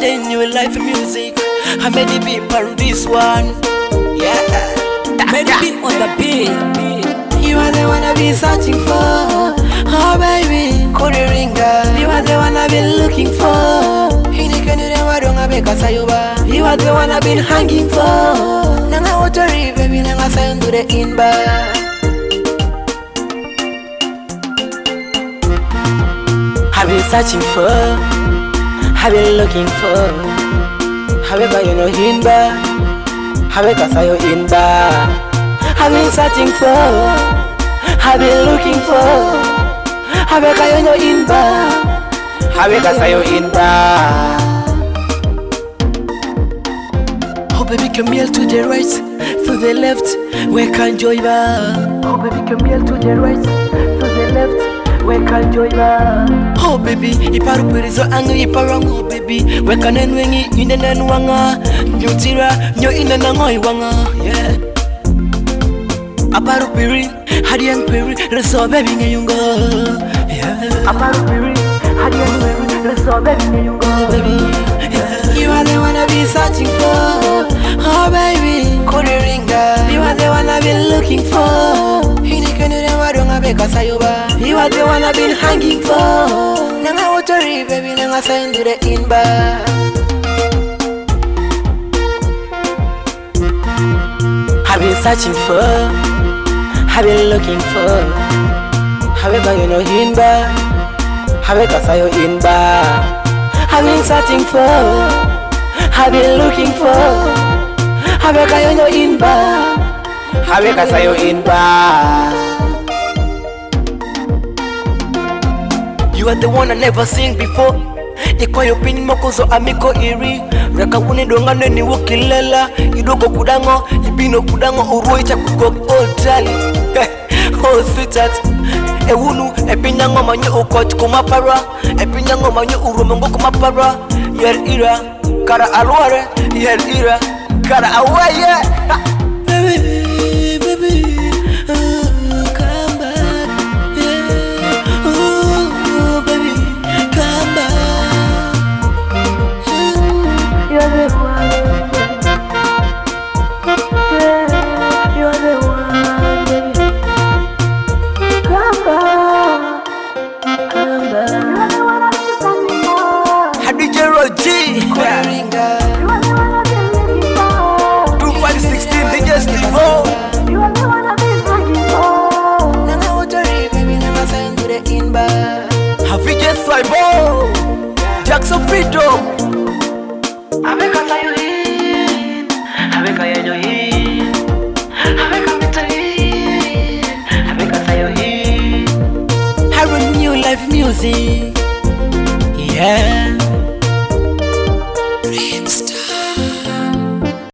the new life music. I made the beat on this one. Yeah, Made the beat on the beat. you are the one I've been searching for. Oh baby, Kuriringa. You are the one I've been looking for. You are the one I've been hanging for. Nanga watery baby, nanga sign to the inba. I've been searching for, I've been looking for. However you know inba, however sayo inba. I've been searching for, I've been looking for. However you know inba, however sayo inba. Oh baby, come here to the right, to the left, where can joy ba? Oh baby, come here to the right, to the left, where can joy ba? Oh baby, iparu perizo angu iparangu baby, where can enwengi inena nuanga, nyutira nyo inena ngoi wanga, yeah. Aparu peri, hadian peri, reso baby ngeyunga, yeah. Aparu peri, hadian peri, reso baby ngeyunga, baby. Yeah. You are the one I've been searching for. Oh baby, Kuriringa. You are the one I've been looking for. You are the one I've been hanging for. Nanga watery baby, nanga sign to the inba. I've been searching for, I've been looking for. However you know inba, however sayo inba. I've been searching for, I've been looking for. However you know inba, however sayo inba. You are the one I never seen before. Iko yopini mokozo amiko iri. Raka wune dongane ni wukilela. Idoko kudango, ibino kudango uruicha kukok otali. Oh sweetheart. Ewunu, epinyango manyo ukot kumapara. Epinyango manyo urumongo kumapara. Yer ira, kara alware. Yer ira, kara awaye. Baby, baby. Kuriringa. 2516 DJ Steve-O. You are the one I've been looking for. Nanga watery baby, nanga sign to the inba. Havije Swibo, Jackson Freedom. Aveka sayo in, aveka yanyo in, aveka mitayin, aveka sayo in. Harun New Life Music, yeah.